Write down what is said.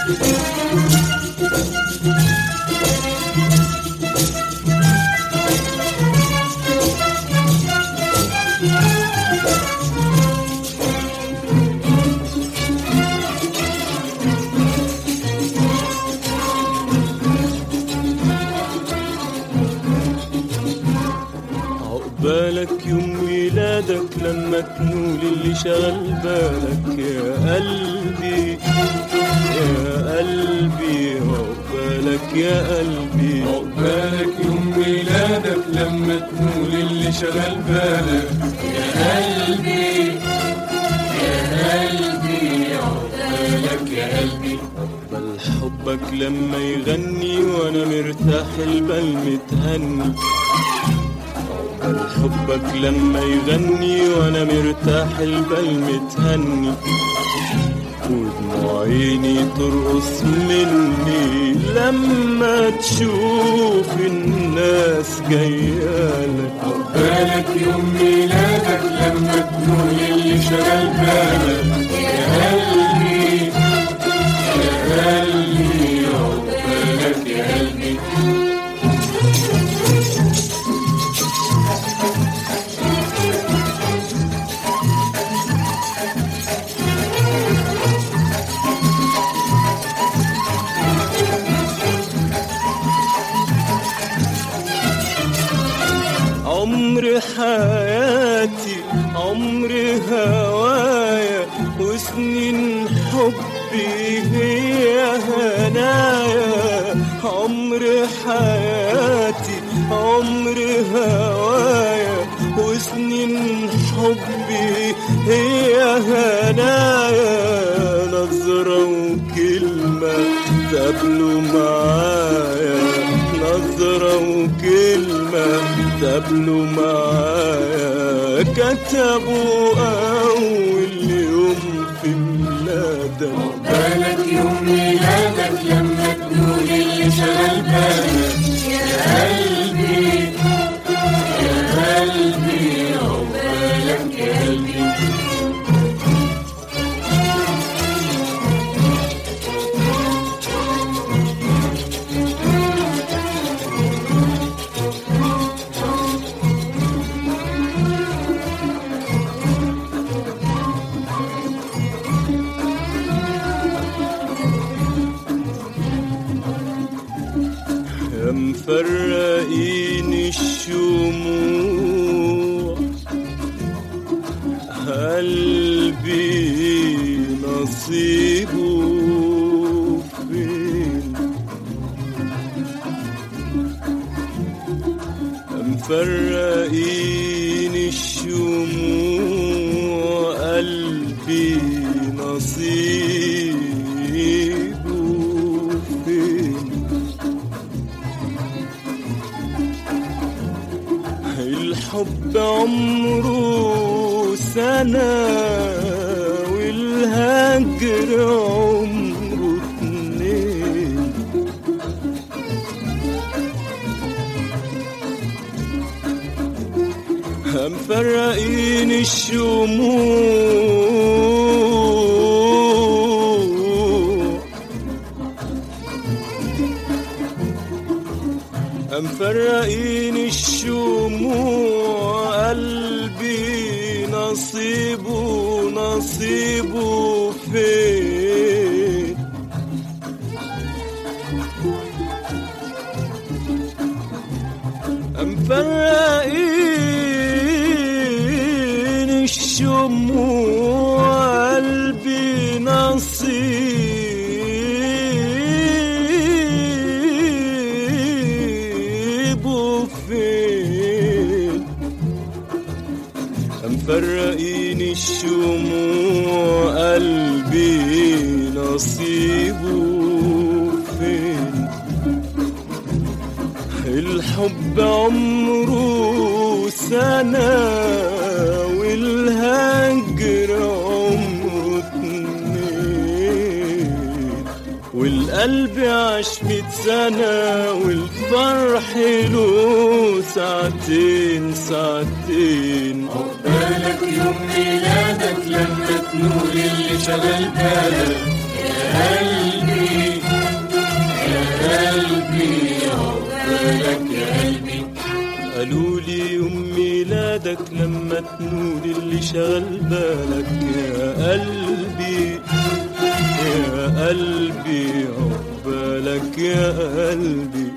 عقبالك يوم ميلادك لما تنول اللي شغل بالك يا قلبي يا قلبي. عقبالك يا قلبي، عقبالك يوم ميلادك لما تنول اللي شغل بالك يا قلبي يا قلبي. عقبالك يا قلبي، عقبال حبك لما يغني وانا مرتاح البال متهني. عقبال حبك لما يغني وانا مرتاح البال متهني. ودموع عيني ترقص مني لما تشوف الناس جايالك. عقبالك يوم ميلادك لما تنول اللي شغل بالك يا قلبي يا قلبي. عقبالك يا قلبي، عمر حياتي عمر هوايا وسنين حبي هي هنايا. عمر حياتي عمر هوايا وسنين حبي هي هنايا. نظرة وكلمة تقابلوا معايا، نظرة وكلمة تقابلوا معايا. كتبوا أول يوم في ميلادك. عقبالك يوم ميلادك لما تنول اللي شغل بالك يا قلبي يا قلبي. عقبالك يا قلبي، يا مفرقين الشموع قلبي نصيبه فين. يا مفرقين الشموع قلبي نصيبه فين. الحب عمره سنة والهجر عمره اتنين. مفرقين الشموع مفرقين الشموع قلبي نصيبه فين. مفرقين الشموع قلبي نصيبه فين. مفرقين الشموع قلبي نصيبه فين. الحب عمره سنة والهجر عمره اتنين. والقلب عاش 100 سنة والفرح له ساعتين. عقبالك يوم ميلادك لما تنول اللي شغل بالك يا قلبي ميلادك لما تنول اللي شغل بالك يا قلبي يا قلبي عقبالك يا قلبي